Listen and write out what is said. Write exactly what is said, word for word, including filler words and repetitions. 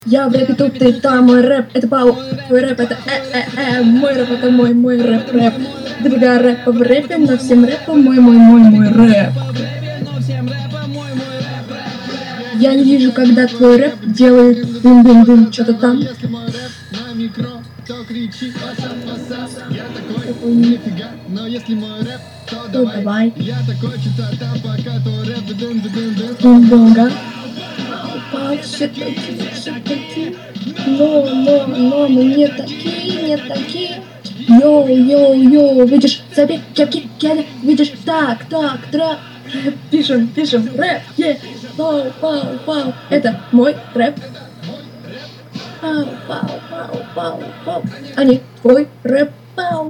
Я в рэпе тут, ты там, мой рэп, это пау, твой рэп, это э-э-э, мой рэп, это мой, мой рэп, рэп. Дофига рэпа в рэпе, но всем рэпом мой, мой, мой, мой рэп. Я не вижу, когда твой рэп делает дым-дым-дым, что-то там. Ну давай. Дум-дум-га. Все такие, все такие. Но, но, но, мы не такие, не такие. Йоу, йоу, йоу, видишь, забей, кепки, кеды, видишь, так, так, трак. Пишем, пишем, рэп, е, пау, пау, пау. Это мой рэп. Пау, пау, пау, пау, пау. А не твой рэп, пау.